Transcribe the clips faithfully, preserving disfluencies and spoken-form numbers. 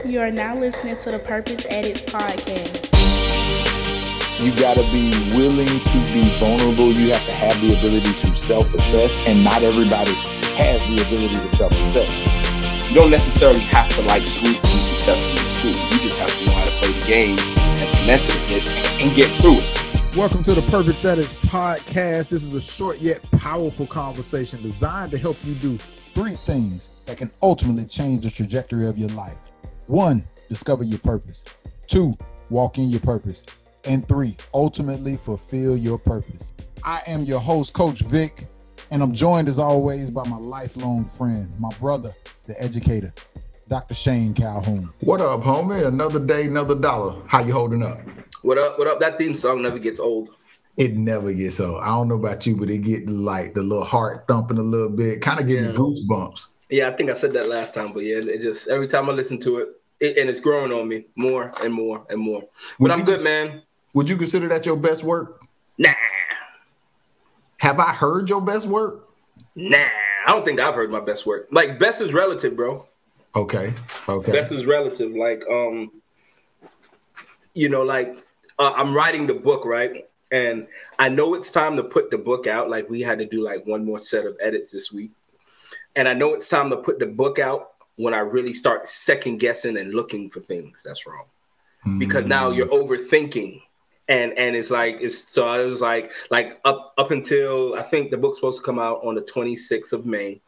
You are now listening to the Purpose Edits podcast. You got to be willing to be vulnerable. You have to have the ability to self-assess, and not everybody has the ability to self-assess. You don't necessarily have to like school to be successful in school. You just have to know how to play the game and finesse it a bit and get through it. Welcome to the Purpose Edits podcast. This is a short yet powerful conversation designed to help you do three things that can ultimately change the trajectory of your life. One, discover your purpose. Two, walk in your purpose. And three, ultimately fulfill your purpose. I am your host, Coach Vic, and I'm joined as always by my lifelong friend, my brother, the educator, Doctor Shane Calhoun. What up, homie? Another day, another dollar. How you holding up? What up? What up? That theme song never gets old. It never gets old. I don't know about you, but it get like the little heart thumping a little bit, kind of give Yeah. me goosebumps. Yeah, I think I said that last time, but yeah, it just every time I listen to it, it and it's growing on me more and more and more. But Would I'm you good, cons- man. Would you consider that your best work? Nah, Have I heard your best work? nah. I don't think I've heard my best work. Like best is relative, bro. Okay, okay. Best is relative. Like, um, you know, like uh, I'm writing the book, right? And I know it's time to put the book out. Like we had to do like one more set of edits this week. And I know it's time to put the book out when I really start second guessing and looking for things that's wrong. Because now you're overthinking. And and it's like it's so I was like like up up until I think the book's supposed to come out on the twenty-sixth of May.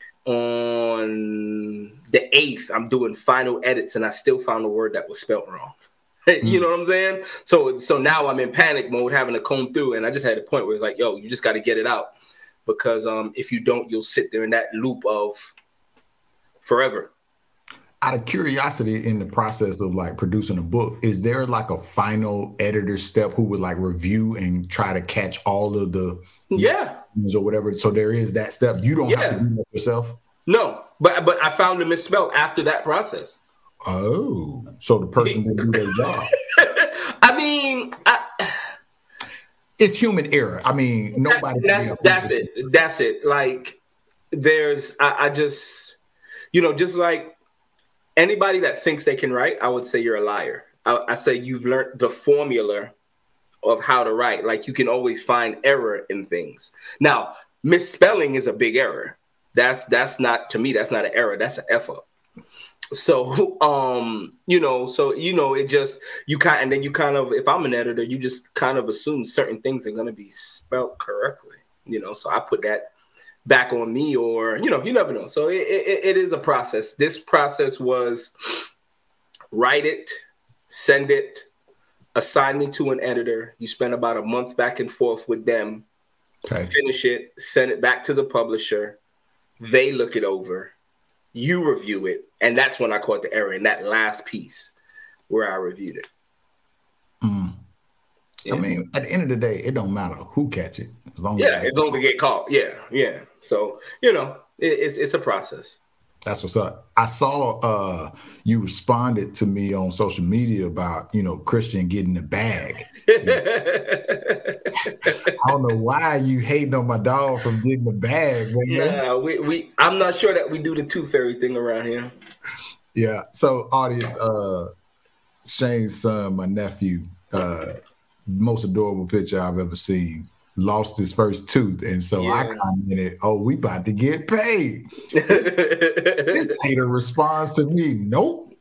On the eighth, I'm doing final edits, and I still found a word that was spelled wrong. You know what I'm saying? So so now I'm in panic mode, having to comb through, and I just had a point where it's like, yo, you just got to get it out, because um, if you don't, you'll sit there in that loop of forever. Out of curiosity, in the process of like producing a book, is there like a final editor step who would like review and try to catch all of the Yeah. or whatever? So there is that step. You don't Yeah. have to do that yourself. No, but but I found the misspelled after that process. Oh, so the person didn't do their job. I mean, I, It's human error. I mean, nobody. that's that's it. That's it. Like there's, I, I just, you know, just like anybody that thinks they can write, I would say you're a liar. I, I say you've learned the formula of how to write. Like you can always find error in things. Now, misspelling is a big error. That's that's not, to me, that's not an error. That's an F up. So, um, you know, so, you know, it just, you kind and then you kind of, if I'm an editor, you just kind of assume certain things are going to be spelled correctly, you know, so I put that back on me, or, you know, you never know. So it, it, it is a process. This process was write it, send it, assign me to an editor. You spend about a month back and forth with them, Okay. finish it, send it back to the publisher. They look it over. You review it. And that's when I caught the error in that last piece where I reviewed it. Mm. Yeah. I mean, at the end of the day, it don't matter who catch it, as long as Yeah, as long as they get caught. Yeah, yeah. So, you know, it, it's it's a process. That's what's up. I saw uh, you responded to me on social media about, you know, Christian getting the bag. I don't know why you hating on my dog from getting the bag, man. Yeah, we, we I'm not sure that we do the tooth fairy thing around here. Yeah. So, audience, uh, Shane's son, my nephew, uh, most adorable picture I've ever seen, lost his first tooth. And so I Yeah. commented, oh, we about to get paid. This ain't a response to me. Nope.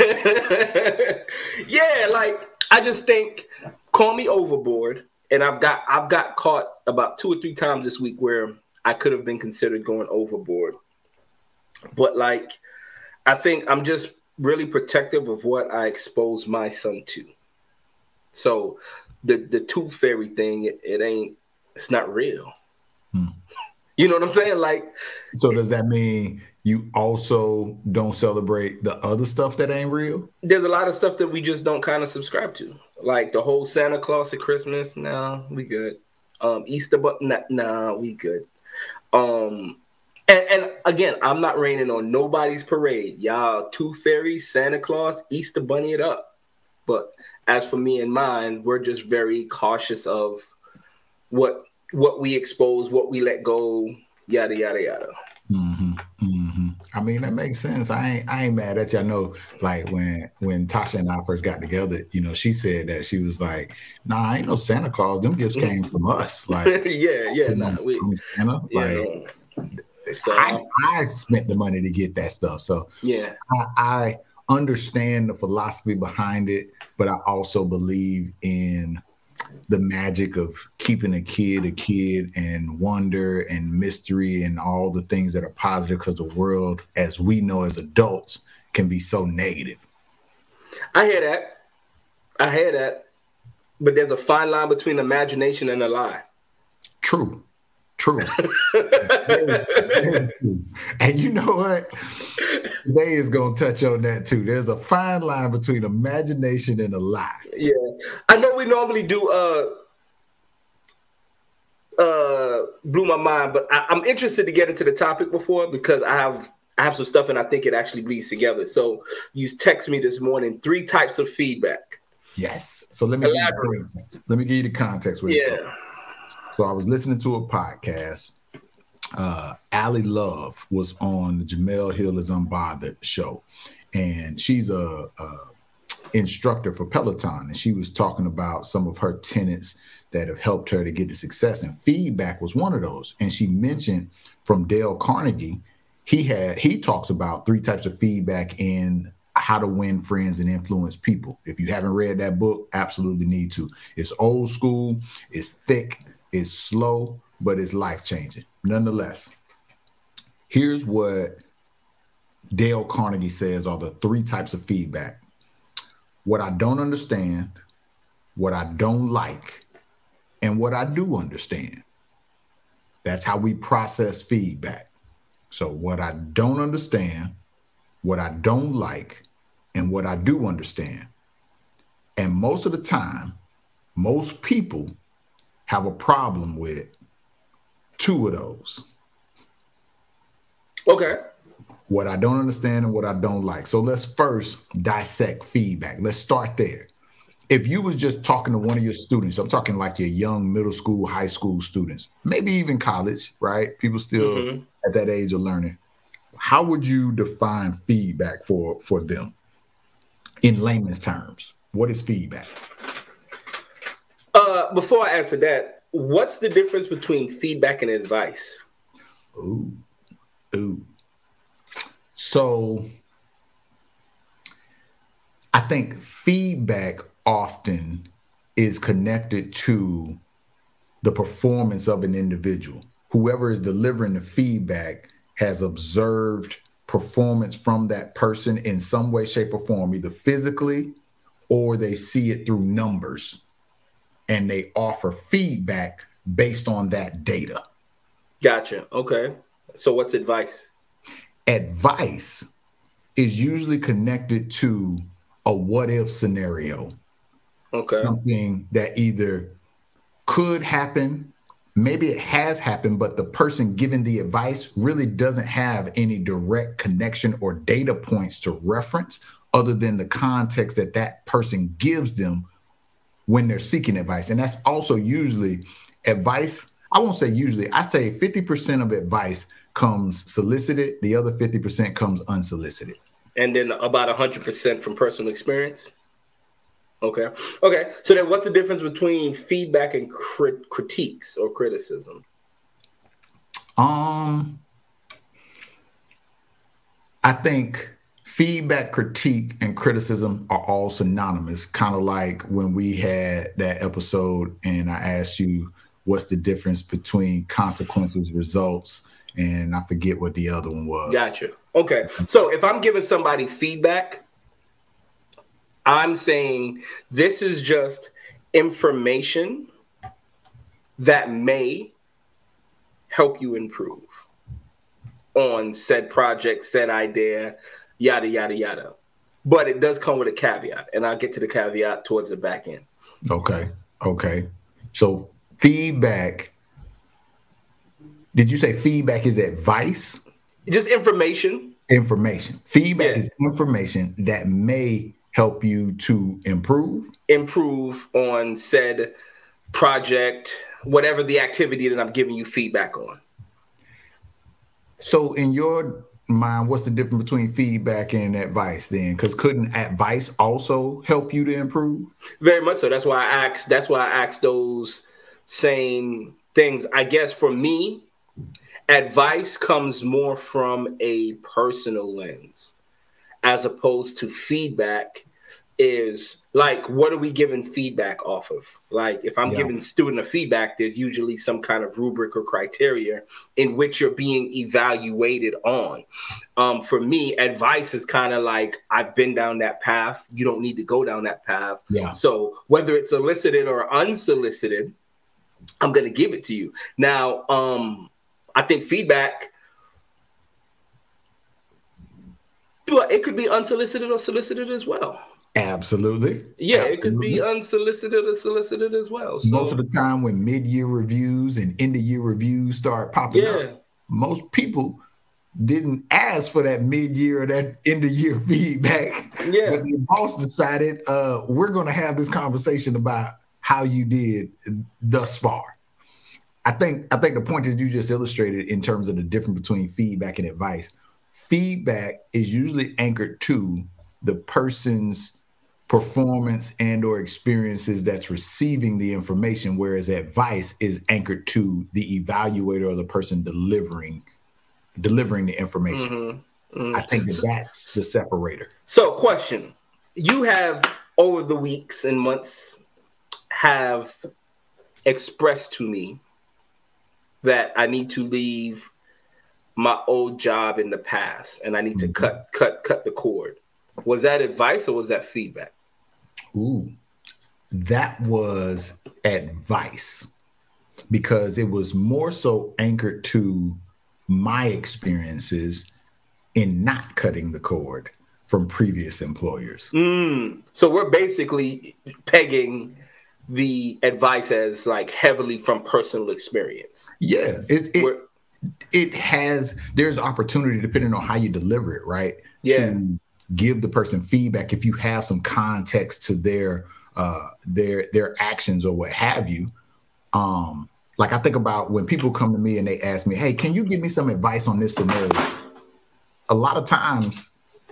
Yeah, like I just think call me overboard. And I've got I've got caught about two or three times this week where I could have been considered going overboard. But like I think I'm just really protective of what I expose my son to. So the the tooth fairy thing, it, it ain't, it's not real. Hmm. You know what I'm saying? Like, So does that mean you also don't celebrate the other stuff that ain't real? there's a lot of stuff that we just don't kind of subscribe to. Like the whole Santa Claus at Christmas, nah, we good. Um, Easter, but nah, nah, we good. Um, and, and again, I'm not raining on nobody's parade. Y'all, Tooth Fairy, Santa Claus, Easter Bunny it up. But as for me and mine, we're just very cautious of what what we expose, what we let go, yada, yada, yada. Mm-hmm, mm-hmm. I mean, that makes sense. I ain't I ain't mad at you. I know, like when when Tasha and I first got together, you know, she said that she was like, "Nah, I ain't no Santa Claus. Them gifts came from us." Like, yeah, yeah, nah, know, we, I'm Santa. Yeah, like, so, I, I spent the money to get that stuff. So yeah, I, I understand the philosophy behind it, but I also believe in the magic of keeping a kid a kid and wonder and mystery and all the things that are positive, because the world, as we know as adults, can be so negative. I hear that. I hear that. But there's a fine line between imagination and a lie. True. True. And you know what? Today is going to touch on that too. There's a fine line between imagination and a lie. Yeah. I know we normally do uh uh blew my mind, but I, I'm interested to get into the topic before, because I have I have some stuff and I think it actually bleeds together. So you text me this morning, three types of feedback. Yes. So let me Elaborate. give you the context. Let me give you the context with yeah. this. So I was listening to a podcast. Uh, Allie Love was on the Jamel Hill is Unbothered show, and she's a, a instructor for Peloton, and she was talking about some of her tenets that have helped her to get to success, and feedback was one of those. And she mentioned from Dale Carnegie, he had he talks about three types of feedback in How to Win Friends and Influence People. If you haven't read that book, absolutely need to. It's old school, it's thick, it's slow, but it's life-changing. Nonetheless, here's what Dale Carnegie says are the three types of feedback. What I don't understand, what I don't like, and what I do understand. That's how we process feedback. So what I don't understand, what I don't like, and what I do understand. And most of the time, most people have a problem with two of those. Okay. What I don't understand and what I don't like. So let's first dissect feedback. Let's start there. If you was just talking to one of your students, I'm talking like your young middle school, high school students, maybe even college, right? People still mm-hmm. at that age of learning. How would you define feedback for, for them in layman's terms? What is feedback? Uh, before I answer that, what's the difference between feedback and advice? Ooh, ooh. So I think feedback often is connected to the performance of an individual. Whoever is delivering the feedback has observed performance from that person in some way, shape, or form, either physically or they see it through numbers, and they offer feedback based on that data. Gotcha. Okay. So what's advice? Advice is usually connected to a what if scenario. Okay. Something that either could happen, maybe it has happened, but the person giving the advice really doesn't have any direct connection or data points to reference other than the context that that person gives them when they're seeking advice. And that's also usually advice. I won't say usually, I'd say fifty percent of advice comes solicited. The other fifty percent comes unsolicited. And then about one hundred percent from personal experience? Okay. Okay. So then what's the difference between feedback and crit- critiques or criticism? Um, I think feedback, critique, and criticism are all synonymous, kind of like when we had that episode and I asked you what's the difference between consequences, results, and I forget what the other one was. Gotcha. Okay. So if I'm giving somebody feedback, I'm saying this is just information that may help you improve on said project, said idea, yada, yada, yada. But it does come with a caveat, and I'll get to the caveat towards the back end. Okay. Okay. So feedback, did you say feedback is advice? Just information. Information. Feedback Yeah. is information that may help you to improve. Improve on said project, whatever the activity that I'm giving you feedback on. So in your mind, what's the difference between feedback and advice then? Because couldn't advice also help you to improve? Very much so. That's why I asked. That's why I asked those same things. I guess for me, advice comes more from a personal lens, as opposed to feedback is like, what are we giving feedback off of? Like, if I'm yeah. giving a student a feedback, there's usually some kind of rubric or criteria in which you're being evaluated on. Um, for me, advice is kind of like, I've been down that path. You don't need to go down that path. Yeah. So whether it's solicited or unsolicited, I'm going to give it to you. Now, um, I think feedback, but it could be unsolicited or solicited as well. Absolutely. Yeah, Absolutely. It could be unsolicited or solicited as well. So, most of the time when mid-year reviews and end-of-year reviews start popping yeah. up, most people didn't ask for that mid-year or that end-of-year feedback. Yeah. But the boss decided, uh, we're going to have this conversation about how you did thus far. I think I think the point that you just illustrated in terms of the difference between feedback and advice, feedback is usually anchored to the person's performance and or experiences that's receiving the information, whereas advice is anchored to the evaluator or the person delivering delivering the information. Mm-hmm. Mm-hmm. I think that that's the separator. So question, you have over the weeks and months have expressed to me that I need to leave my old job in the past and I need mm-hmm. to cut, cut, cut the cord. Was that advice or was that feedback? Ooh, that was advice because it was more so anchored to my experiences in not cutting the cord from previous employers. Mm. So we're basically pegging the advice as like heavily from personal experience. Yeah, it it, it has, there's opportunity depending on how you deliver it, right? Yeah. To give the person feedback if you have some context to their uh, their their actions or what have you. Um, like I think about when people come to me and they ask me, "Hey, can you give me some advice on this scenario?" A lot of times,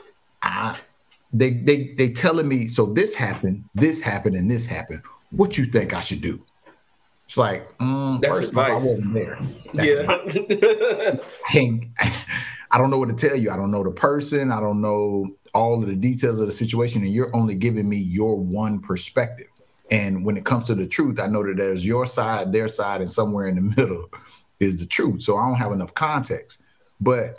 I they they they telling me, "So this happened, this happened, and this happened. What you think I should do?" It's like, mm, first of all, I wasn't there. That's yeah. I, can't, I don't know what to tell you. I don't know the person. I don't know all of the details of the situation, and you're only giving me your one perspective. And when it comes to the truth, I know that there's your side, their side, and somewhere in the middle is the truth. So I don't have enough context. But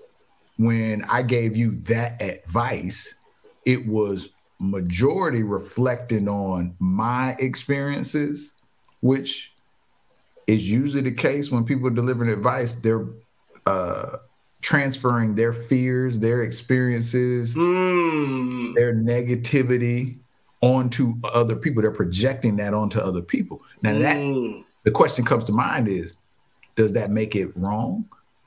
when I gave you that advice, it was majority reflecting on my experiences, which is usually the case when people are delivering advice. They're uh, transferring their fears, their experiences, mm. their negativity onto other people. They're projecting that onto other people. Now, that mm. the question comes to mind is, does that make it wrong?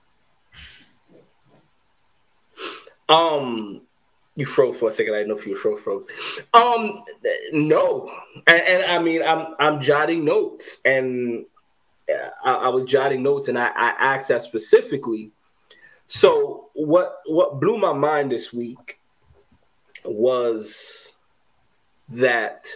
Um, you froze for a second. I didn't know if you were froze. froze. Um, no, and, and I mean, I'm I'm jotting notes, and I, I was jotting notes, and I, I asked that specifically. So what what blew my mind this week was that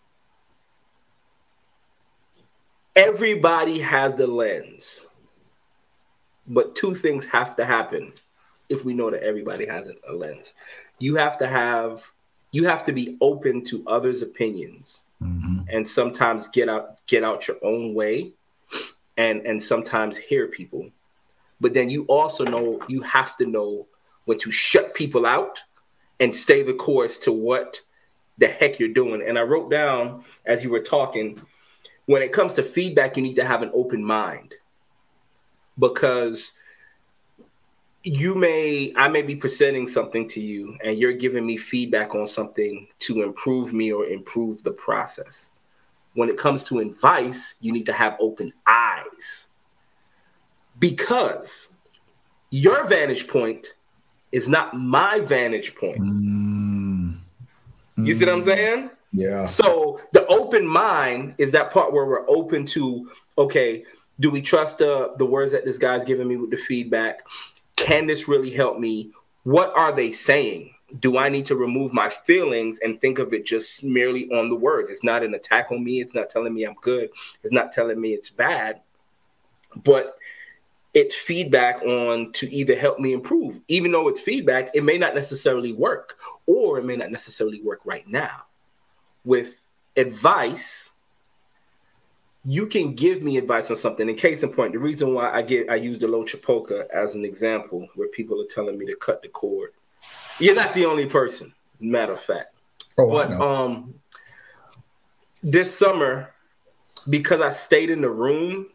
everybody has the lens, but two things have to happen if we know that everybody has a lens. You have to have, you have to be open to others' opinions, mm-hmm. and sometimes get out get out your own way, and and sometimes hear people. But then you also know you have to know when to shut people out and stay the course to what the heck you're doing. And I wrote down as you were talking, when it comes to feedback, you need to have an open mind, because you may, I may be presenting something to you and you're giving me feedback on something to improve me or improve the process. When it comes to advice, you need to have open eyes, because your vantage point is not my vantage point. Mm. You see what I'm saying? Yeah. So the open mind is that part where we're open to, okay, do we trust uh, the words that this guy's giving me with the feedback? can this really help me? What are they saying? Do I need to remove my feelings and think of it just merely on the words? It's not an attack on me. It's not telling me I'm good. It's not telling me it's bad. But it's feedback on to either help me improve. Even though it's feedback, it may not necessarily work, or it may not necessarily work right now. With advice, you can give me advice on something. In case in point, the reason why I get I use the Lo Chipoka as an example, where people are telling me to cut the cord. You're not the only person, matter of fact. Oh, but um, this summer, because I stayed in the room,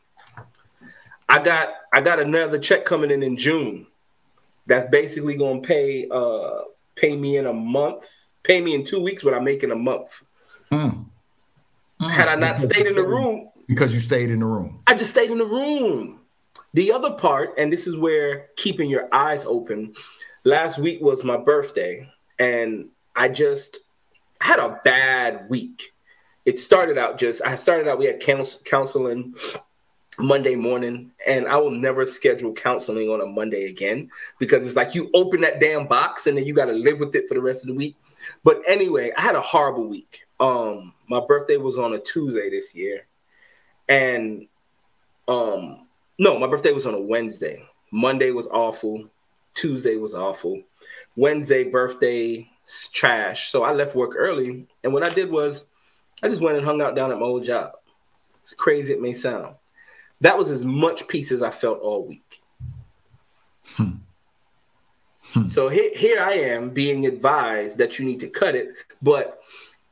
I got I got another check coming in in June. That's basically gonna pay uh pay me in a month, pay me in two weeks what I make in a month. Mm. Mm. Had I not because stayed in the room, because you stayed in the room, I just stayed in the room. The other part, and this is where keeping your eyes open. Last week was my birthday, and I just had a bad week. It started out just, I started out, we had counsel, counseling Monday morning, and I will never schedule counseling on a Monday again, because it's like you open that damn box and then you got to live with it for the rest of the week. But anyway, I had a horrible week. Um, my birthday was on a Tuesday this year, and um, no, my birthday was on a Wednesday. Monday was awful. Tuesday was awful. Wednesday, birthday, trash. So I left work early. And what I did was I just went and hung out down at my old job. As crazy it may sound. That was as much peace as I felt all week. Hmm. Hmm. So here, here I am being advised that you need to cut it. But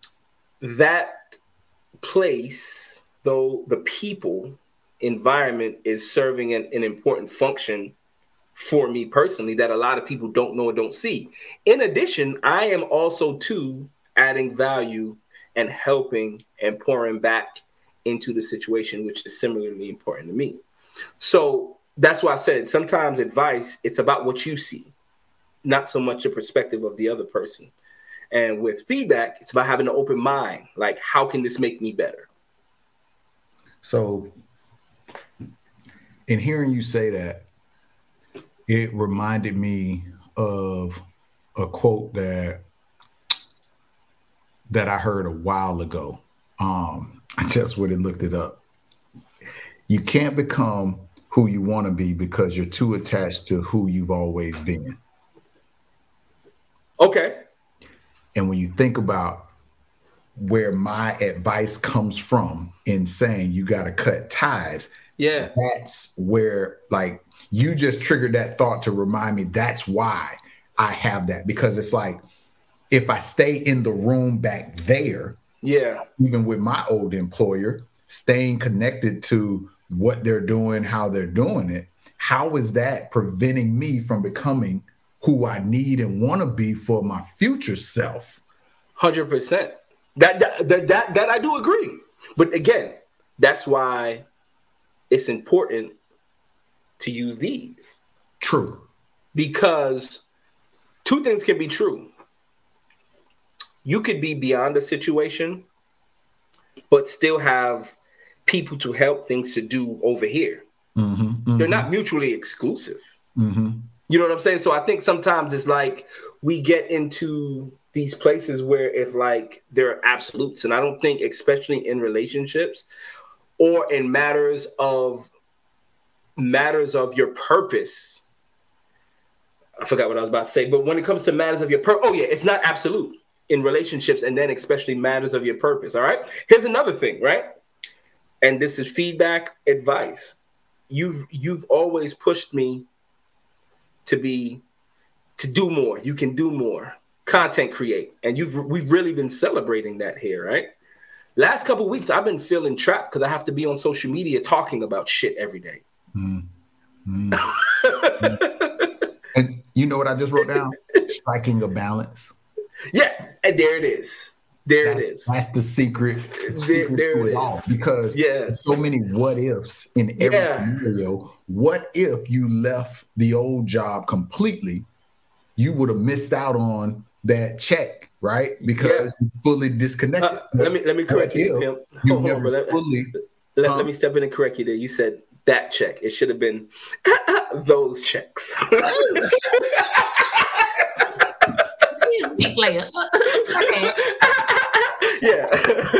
that place, though the people, environment is serving an, an important function for me personally that a lot of people don't know or don't see. In addition, I am also too adding value and helping and pouring back into the situation, which is similarly important to me. So that's why I said sometimes advice, it's about what you see, not so much the perspective of the other person. And with feedback, it's about having an open mind. Like, how can this make me better? So in hearing you say that, it reminded me of a quote that that I heard a while ago. Um, I just went and looked it up. You can't become who you want to be because you're too attached to who you've always been. Okay. And when you think about where my advice comes from in saying you got to cut ties, yeah, that's where, like, you just triggered that thought to remind me that's why I have that. Because it's like, if I stay in the room back there, yeah, even with my old employer, staying connected to what they're doing, how they're doing it, how is that preventing me from becoming who I need and want to be for my future self? one hundred percent. That, that, that, that, that I do agree. But again, that's why it's important to use these. True. Because two things can be true. You could be beyond a situation, but still have people to help, things to do over here. Mm-hmm, mm-hmm. They're not mutually exclusive. Mm-hmm. You know what I'm saying? So I think sometimes it's like we get into these places where it's like there are absolutes. And I don't think, especially in relationships or in matters of matters of your purpose. I forgot what I was about to say, but when it comes to matters of your purpose, oh yeah, it's not absolute in relationships, and then especially matters of your purpose. All right. Here's another thing, right? And this is feedback, advice. You've you've always pushed me to be to do more. You can do more. Content create, and you've we've really been celebrating that here, right? Last couple of weeks, I've been feeling trapped because I have to be on social media talking about shit every day. Mm. Mm. And you know what I just wrote down? Striking a balance. Yeah, and there it is. There that's, it is. That's the secret, there, secret there to it it is. all. Because yeah. there's so many what ifs in every yeah. scenario. What if you left the old job completely? You would have missed out on that check, right? Because yeah. you fully disconnected. Uh, let me let me correct you. You never on, let, fully. Let, um, let me step in and correct you there. You said that check. It should have been those checks. Yeah.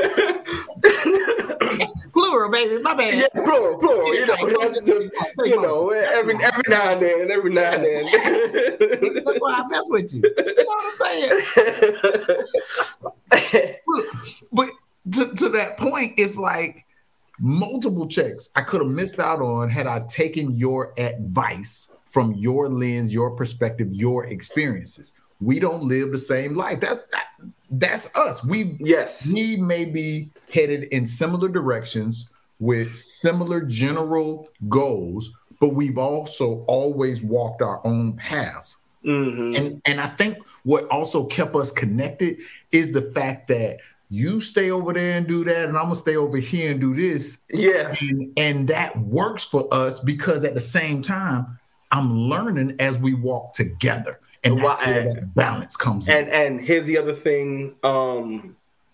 Plural, baby. My bad. Yeah, plural, plural. You know, that's just, you know, every every now and then, every now and then. That's why I mess with you. You know what I'm saying? But to, to that point, it's like multiple checks I could have missed out on had I taken your advice from your lens, your perspective, your experiences. We don't live the same life. That, that that's us. We yes, we may be headed in similar directions with similar general goals, but we've also always walked our own paths. Mm-hmm. And and I think what also kept us connected is the fact that you stay over there and do that, and I'm gonna stay over here and do this. Yeah, and, and that works for us because at the same time, I'm learning as we walk together. And that's where and, that balance comes and, in. And here's the other thing: um,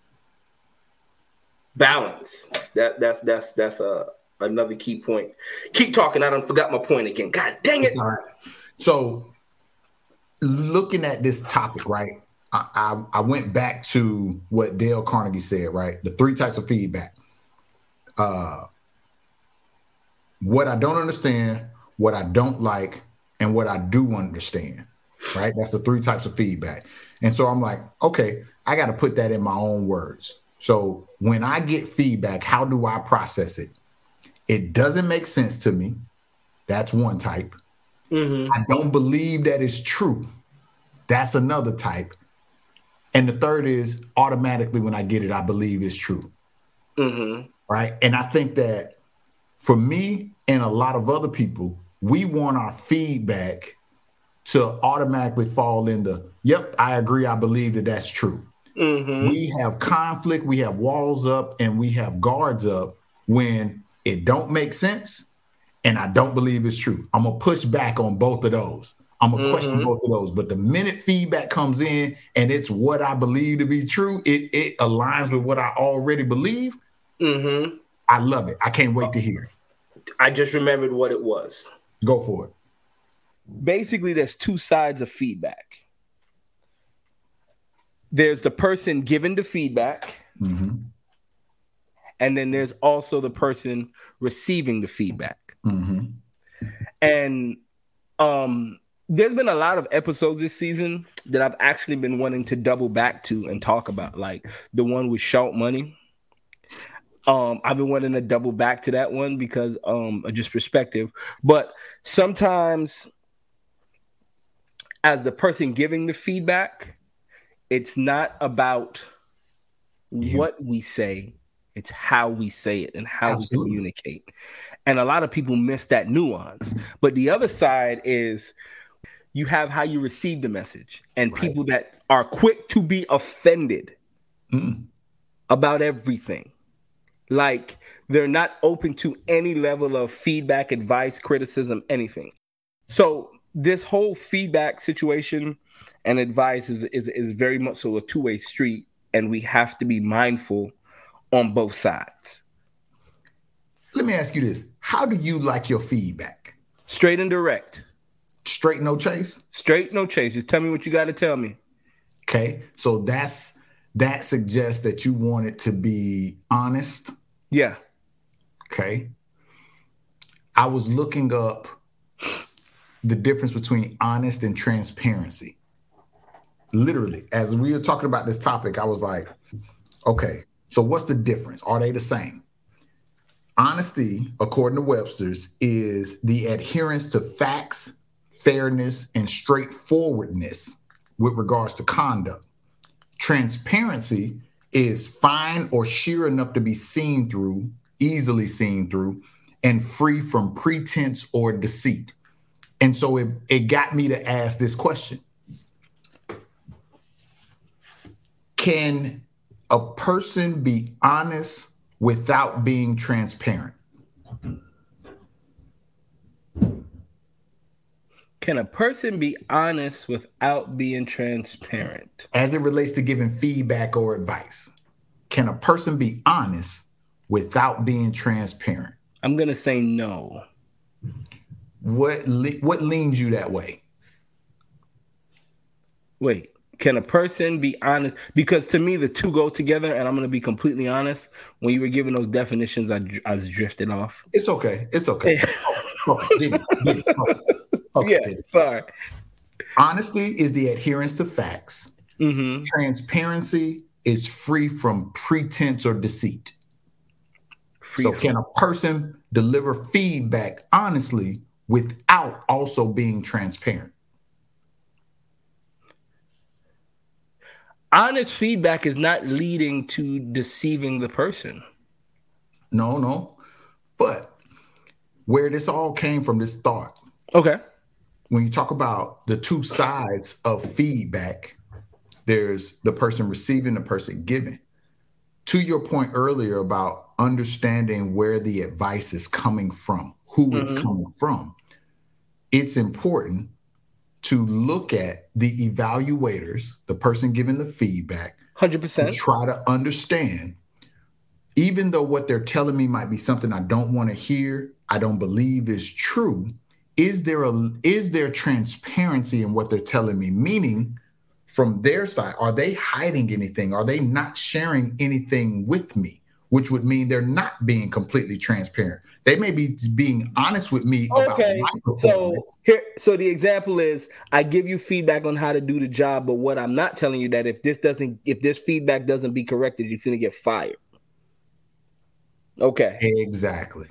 balance. That that's that's that's a another key point. Keep talking. I don't forgot my point again. God dang it! All right. So, looking at this topic, right? I, I I went back to what Dale Carnegie said. Right, the three types of feedback. Uh, what I don't understand, what I don't like, and what I do understand. Right? That's the three types of feedback. And so I'm like, okay, I got to put that in my own words. So when I get feedback, how do I process it? It doesn't make sense to me. That's one type. Mm-hmm. I don't believe that is true. That's another type. And the third is automatically when I get it, I believe it's true. Mm-hmm. Right? And I think that for me and a lot of other people, we want our feedback to automatically fall into, yep, I agree, I believe that that's true. Mm-hmm. We have conflict, we have walls up, and we have guards up when it don't make sense, and I don't believe it's true. I'm going to push back on both of those. I'm going to mm-hmm. question both of those. But the minute feedback comes in and it's what I believe to be true, it, it aligns with what I already believe, mm-hmm. I love it. I can't wait to hear it. I just remembered what it was. Go for it. Basically, there's two sides of feedback. There's the person giving the feedback, mm-hmm. and then there's also the person receiving the feedback. Mm-hmm. And um, there's been a lot of episodes this season that I've actually been wanting to double back to and talk about, like the one with Shout Money. Um, I've been wanting to double back to that one because um, of just perspective. But sometimes, as the person giving the feedback, it's not about yeah. what we say, it's how we say it and how Absolutely. we communicate. And a lot of people miss that nuance. But the other side is you have how you receive the message, and right. people that are quick to be offended mm. about everything. Like they're not open to any level of feedback, advice, criticism, anything. So this whole feedback situation and advice is, is, is very much so a two-way street, and we have to be mindful on both sides. Let me ask you this. How do you like your feedback? Straight and direct. Straight, no chase? Straight, no chase. Just tell me what you got to tell me. Okay. So that's that suggests that you want it to be honest. Yeah. Okay. I was looking up the difference between honest and transparency. Literally, as we were talking about this topic, I was like, okay, so what's the difference? Are they the same? Honesty, according to Webster's, is the adherence to facts, fairness, and straightforwardness with regards to conduct. Transparency is fine or sheer enough to be seen through, easily seen through, and free from pretense or deceit. And so it, it got me to ask this question. Can a person be honest without being transparent? Can a person be honest without being transparent? As it relates to giving feedback or advice, can a person be honest without being transparent? I'm gonna say no. What le- what leans you that way? Wait, can a person be honest? Because to me, the two go together, and I'm gonna be completely honest. When you were giving those definitions, I, I was drifted off. It's okay. It's okay. Focus, did it, did it, focus. Focus, Yeah, did it. sorry. Honesty is the adherence to facts. Mm-hmm. Transparency is free from pretense or deceit. Free so from- can a person deliver feedback honestly without also being transparent? Honest feedback is not leading to deceiving the person. No, no. But where this all came from, this thought, Okay. when you talk about the two sides of feedback, there's the person receiving, the person giving. To your point earlier about understanding where the advice is coming from, who mm-hmm. it's coming from, it's important to look at the evaluators, the person giving the feedback, one hundred percent. to try to understand, even though what they're telling me might be something I don't want to hear, I don't believe is true, is there a is there transparency in what they're telling me? Meaning, from their side, are they hiding anything? Are they not sharing anything with me? Which would mean they're not being completely transparent. They may be being honest with me about okay. my performance. So here, so the example is, I give you feedback on how to do the job, but what I'm not telling you that if this doesn't, if this feedback doesn't be corrected, you're gonna get fired. Okay. Exactly.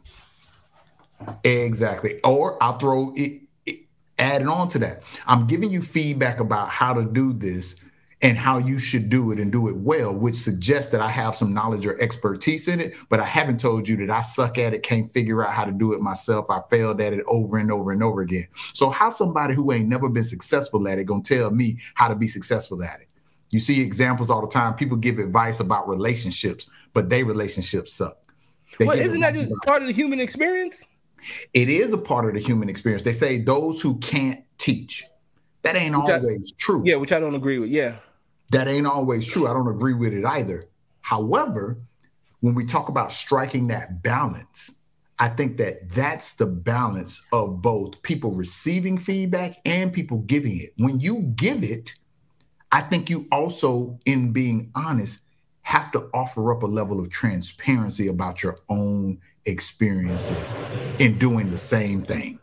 Exactly. Or I'll throw it, it adding on to that. I'm giving you feedback about how to do this and how you should do it and do it well, which suggests that I have some knowledge or expertise in it, but I haven't told you that I suck at it, can't figure out how to do it myself. I failed at it over and over and over again. So how somebody who ain't never been successful at it gonna tell me how to be successful at it? You see examples all the time. People give advice about relationships, but they relationships suck. They well, isn't that just about- part of the human experience? It is a part of the human experience. They say those who can't teach. That ain't which always I, true. Yeah, which I don't agree with. Yeah. That ain't always true. I don't agree with it either. However, when we talk about striking that balance, I think that that's the balance of both people receiving feedback and people giving it. When you give it, I think you also, in being honest, have to offer up a level of transparency about your own experiences in doing the same thing.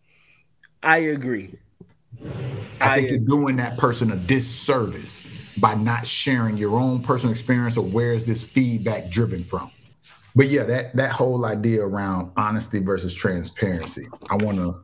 I agree. I, I think agree. you're doing that person a disservice by not sharing your own personal experience or where is this feedback driven from. But yeah, that that whole idea around honesty versus transparency, I want to,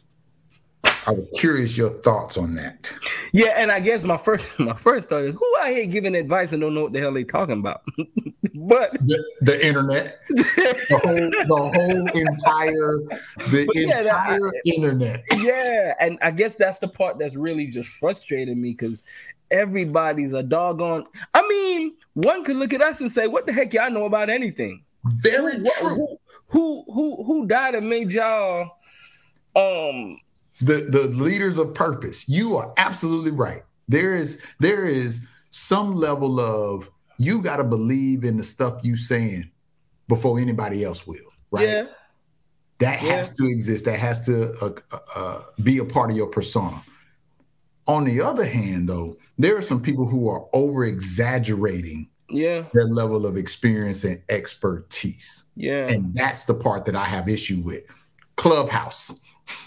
I was curious your thoughts on that. Yeah, and I guess my first my first thought is, who out here giving advice and don't know what the hell they talking about? But the, the internet, the whole the whole entire the yeah, entire that, internet. Yeah, and I guess that's the part that's really just frustrating me because everybody's a doggone. I mean, one could look at us and say, "What the heck y'all know about anything?" Very who, true. Who who who died and made y'all? Um. The the leaders of purpose. You are absolutely right. There is there is some level of you got to believe in the stuff you saying before anybody else will, right? Yeah. That yeah. has to exist. That has to uh, uh, be a part of your persona. On the other hand, though, there are some people who are over exaggerating yeah. their level of experience and expertise. Yeah. And that's the part that I have issue with. Clubhouse.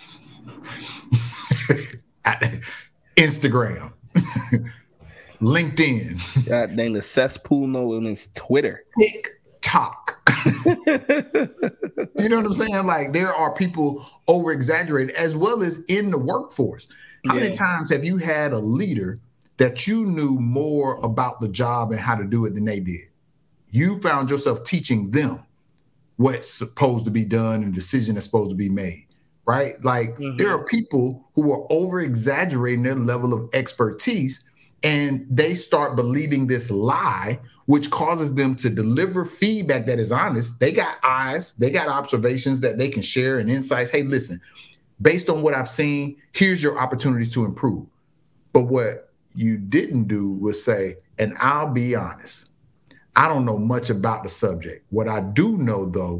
Instagram, LinkedIn. God dang, the cesspool no, it means Twitter. TikTok. You know what I'm saying? Like there are people over exaggerating as well as in the workforce. How yeah. many times have you had a leader that you knew more about the job and how to do it than they did? You found yourself teaching them what's supposed to be done and decision that's supposed to be made. Right? Like mm-hmm. there are people who are over exaggerating their level of expertise and they start believing this lie, which causes them to deliver feedback that is honest. They got eyes, they got observations that they can share and insights. Hey, listen, based on what I've seen, here's your opportunities to improve. But what you didn't do was say, and I'll be honest, I don't know much about the subject. What I do know, though,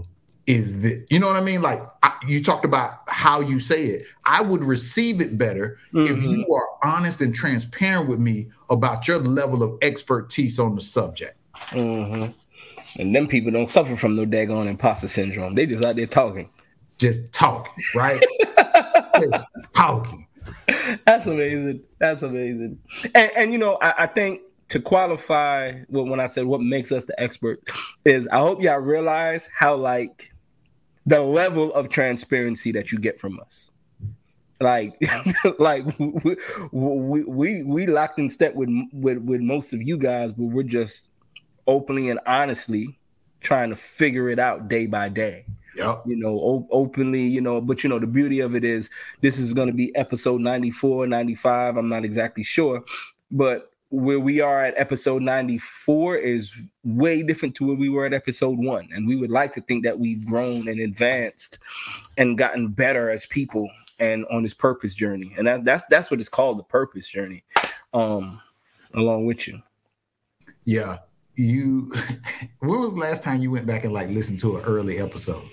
is that, you know what I mean? Like I, you talked about how you say it. I would receive it better mm-hmm. if you are honest and transparent with me about your level of expertise on the subject. Mm-hmm. And them people don't suffer from no daggone imposter syndrome. They just out there talking. Just talking, right? Just talking. That's amazing. That's amazing. And, and you know, I, I think to qualify well, when I said what makes us the expert is I hope y'all realize how like the level of transparency that you get from us. Like, like we, we we we locked in step with, with with most of you guys, but we're just openly and honestly trying to figure it out day by day. Yep. You know, op- openly, you know, but you know, the beauty of it is this is going to be episode ninety-four, ninety-five. I'm not exactly sure, but where we are at episode ninety-four is way different to where we were at episode one. And we would like to think that we've grown and advanced and gotten better as people and on this purpose journey. And that, that's, that's what it's called, the purpose journey, um, along with you. Yeah. You, when was the last time you went back and like listened to an early episode?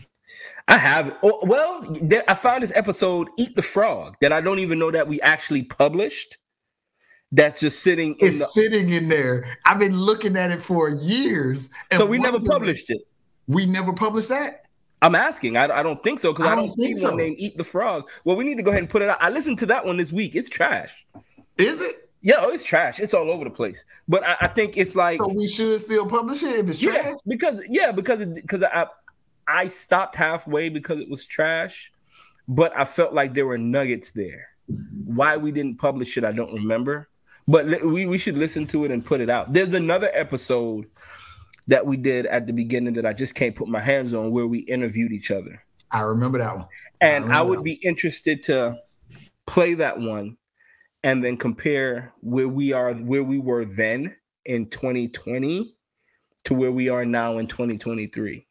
I have. Oh, well, there, I found this episode, Eat the Frog, that I don't even know that we actually published. That's just sitting in it's the, sitting in there. I've been looking at it for years. And so we never published it. We never published that? I'm asking. I, I don't think so because I, I don't, don't see so. one named Eat the Frog. Well, we need to go ahead and put it out. I listened to that one this week. It's trash. Is it? Yeah, oh, it's trash. It's all over the place. But I, I think it's like so we should still publish it if it's yeah, trash. Because yeah, because because I I stopped halfway because it was trash, but I felt like there were nuggets there. Why we didn't publish it, I don't remember. But we, we should listen to it and put it out. There's another episode that we did at the beginning that I just can't put my hands on where we interviewed each other. I remember that one. And I, I would be interested to play that one and then compare where we are, where we were then in twenty twenty to where we are now in twenty twenty-three.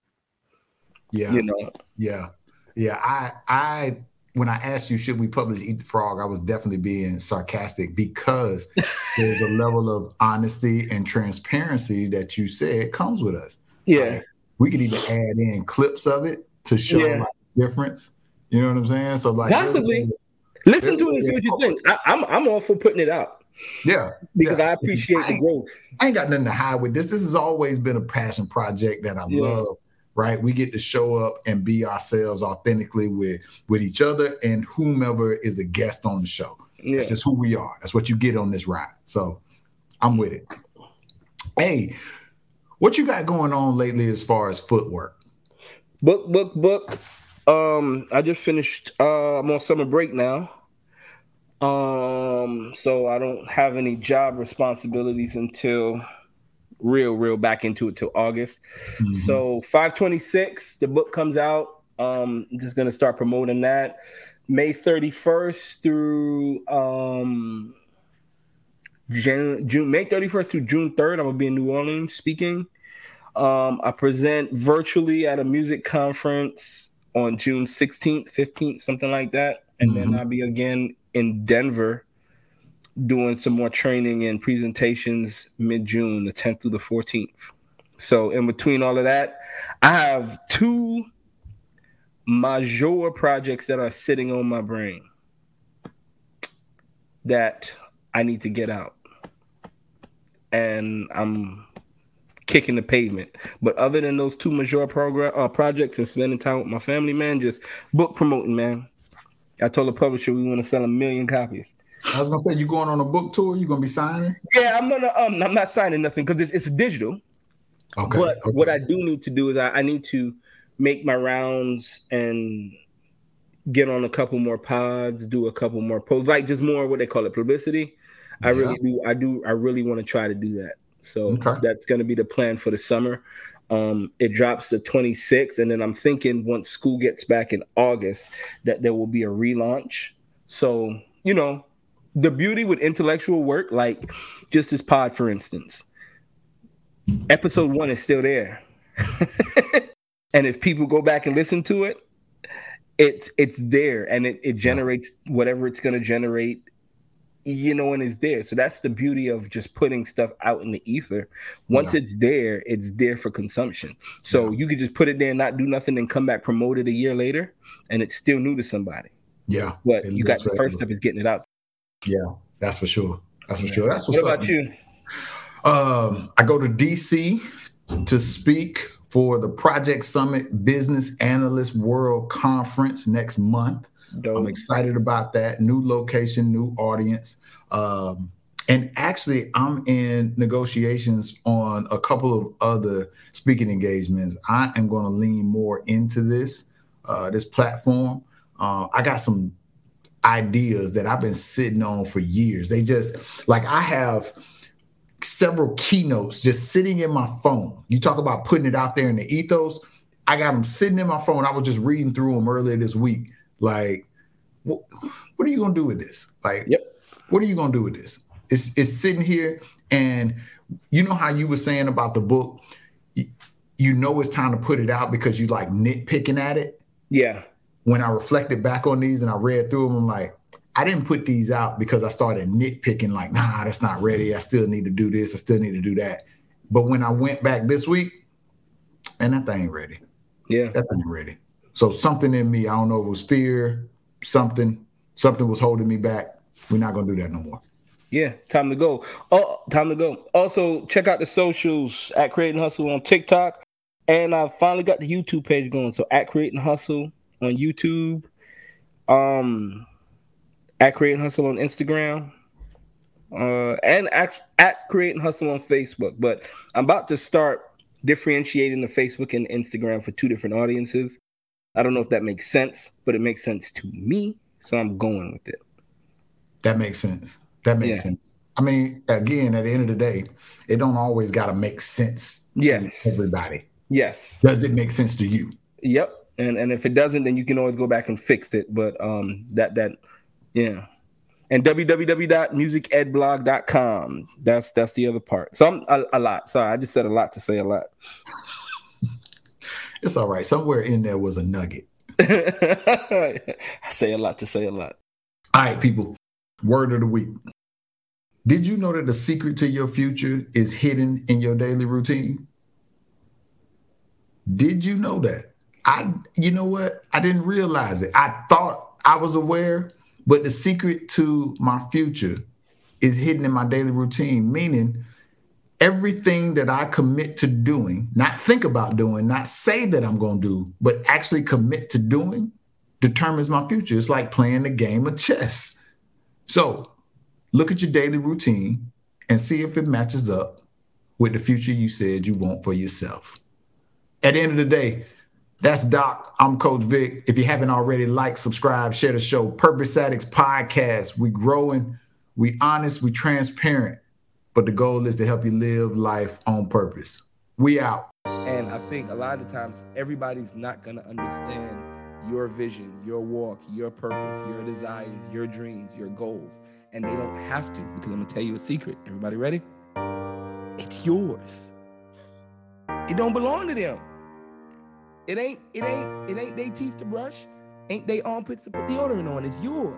Yeah. You know? Yeah. Yeah. I, I, when I asked you, should we publish Eat the Frog, I was definitely being sarcastic because there's a level of honesty and transparency that you said comes with us. Yeah. Like, we could even add in clips of it to show yeah. like difference. You know what I'm saying? So like possibly listen to it and see what you think. I, I'm I'm all for putting it out. Yeah. Because yeah. I appreciate I the growth. I ain't got nothing to hide with this. This has always been a passion project that I yeah. love. Right, we get to show up and be ourselves authentically with with each other and whomever is a guest on the show. Yeah. That's just who we are. That's what you get on this ride. So I'm with it. Hey, what you got going on lately as far as footwork? Book, book, book. Um, I just finished. Uh, I'm on summer break now. Um, so I don't have any job responsibilities until. real, real back into it till August. Mm-hmm. So five twenty-six, the book comes out. Um, I'm just going to start promoting that. May thirty-first through um, June, June, May thirty-first through June third, I'm going to be in New Orleans speaking. Um, I present virtually at a music conference on June sixteenth, fifteenth, something like that. And mm-hmm. then I'll be again in Denver doing some more training and presentations mid-June, the tenth through the fourteenth. So in between all of that, I have two major projects that are sitting on my brain that I need to get out. And I'm kicking the pavement. But other than those two major program, uh, projects and spending time with my family, man, just book promoting, man. I told the publisher we want to sell a million copies. I was gonna say, you going on a book tour? You gonna be signing? Yeah, I'm gonna. Um, I'm not signing nothing because it's, it's digital. Okay. But okay. what I do need to do is I, I need to make my rounds and get on a couple more pods, do a couple more posts, like just more what they call it publicity. I yeah. really do. I do. I really want to try to do that. So okay. that's gonna be the plan for the summer. Um, it drops the twenty-sixth, and then I'm thinking once school gets back in August that there will be a relaunch. So you know. The beauty with intellectual work, like just this pod, for instance, episode one is still there. And if people go back and listen to it, it's it's there and it, it generates whatever it's going to generate you know, and it's there. So that's the beauty of just putting stuff out in the ether. Once yeah. it's there, it's there for consumption. So yeah. you could just put it there and not do nothing and come back, promote it a year later, and it's still new to somebody. Yeah. But you got the right first step is getting it out. Yeah, that's for sure. That's for yeah. sure. That's what's what about up. you? Um, I go to D C to speak for the Project Summit Business Analyst World Conference next month. Dope. I'm excited about that. New location, new audience. Um, and actually, I'm in negotiations on a couple of other speaking engagements. I am going to lean more into this, uh, this platform. Uh, I got some ideas that I've been sitting on for years. They just, like, I have several keynotes just sitting in my phone. You talk about putting it out there in the ethos. I got them sitting in my phone. I was just reading through them earlier this week. Like, what, what are you going to do with this? Like, yep. what are you going to do with this? It's, it's sitting here. And you know how you were saying about the book, you, you know it's time to put it out because you like nitpicking at it. Yeah. When I reflected back on these and I read through them, I'm like, I didn't put these out because I started nitpicking like, nah, that's not ready. I still need to do this. I still need to do that. But when I went back this week, man, that thing ready. Yeah. That thing ready. So something in me, I don't know if it was fear, something, something was holding me back. We're not going to do that no more. Yeah, time to go. Oh, time to go. Also, check out the socials at Create and Hustle on TikTok. And I finally got the YouTube page going. So at Create and Hustle on YouTube. Um, at Create and Hustle on Instagram. Uh, and at, at Create and Hustle on Facebook. But I'm about to start differentiating the Facebook and Instagram for two different audiences. I don't know if that makes sense, but it makes sense to me. So I'm going with it. That makes sense. That makes yeah. sense. I mean, again, at the end of the day, it don't always got to make sense to yes. everybody. Yes. Does it make sense to you? Yep. And and if it doesn't, then you can always go back and fix it. But um, that, that, yeah. And w w w dot music ed blog dot com. That's that's the other part. So I'm a, a lot. Sorry, I just said a lot to say a lot. It's all right. Somewhere in there was a nugget. I say a lot to say a lot. All right, people. Word of the week. Did you know that the secret to your future is hidden in your daily routine? Did you know that? I, you know what? I didn't realize it. I thought I was aware, but the secret to my future is hidden in my daily routine, meaning everything that I commit to doing, not think about doing, not say that I'm going to do, but actually commit to doing determines my future. It's like playing the game of chess. So look at your daily routine and see if it matches up with the future you said you want for yourself. At the end of the day, that's Doc. I'm Coach Vic. If you haven't already, like, subscribe, share the show. Purpose Addicts Podcast. We growing, we honest, we transparent. But the goal is to help you live life on purpose. We out. And I think a lot of times everybody's not going to understand your vision, your walk, your purpose, your desires, your dreams, your goals. And they don't have to, because I'm going to tell you a secret. Everybody ready? It's yours. It don't belong to them. It ain't, it ain't, it ain't they teeth to brush. Ain't they armpits to put deodorant on. It's yours.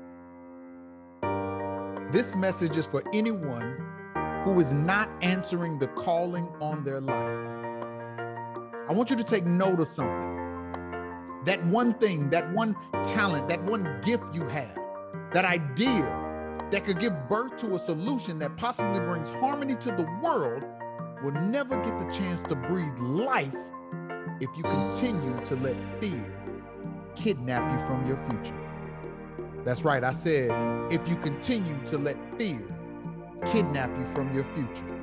This message is for anyone who is not answering the calling on their life. I want you to take note of something. That one thing, that one talent, that one gift you have, that idea that could give birth to a solution that possibly brings harmony to the world will never get the chance to breathe life if you continue to let fear kidnap you from your future. That's right, I said, if you continue to let fear kidnap you from your future.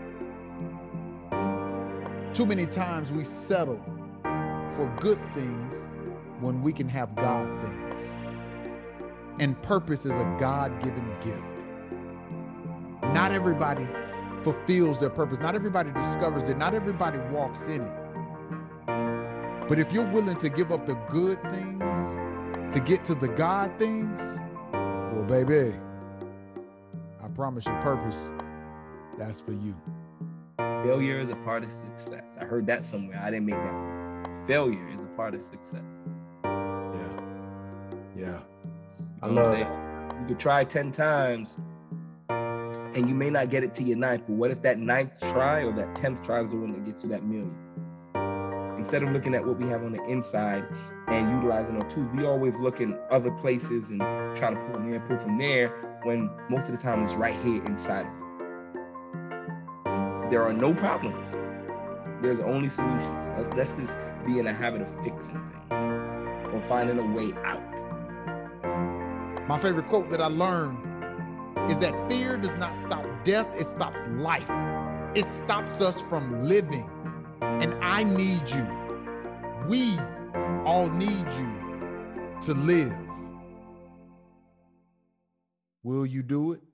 Too many times we settle for good things when we can have God things. And purpose is a God-given gift. Not everybody fulfills their purpose. Not everybody discovers it. Not everybody walks in it. But if you're willing to give up the good things to get to the God things, well, baby, I promise you purpose, that's for you. Failure is a part of success. I heard that somewhere. I didn't make that one. Failure is a part of success. Yeah. Yeah. I love that. You could try ten times, and you may not get it to your ninth, but what if that ninth try or that tenth try is the one that gets you that million? Instead of looking at what we have on the inside and utilizing our tools, we always look in other places and try to pull from here, pull from there, when most of the time it's right here inside of you. There are no problems. There's only solutions. Let's, let's just be in a habit of fixing things or finding a way out. My favorite quote that I learned is that fear does not stop death, it stops life. It stops us from living. And I need you. We all need you to live. Will you do it?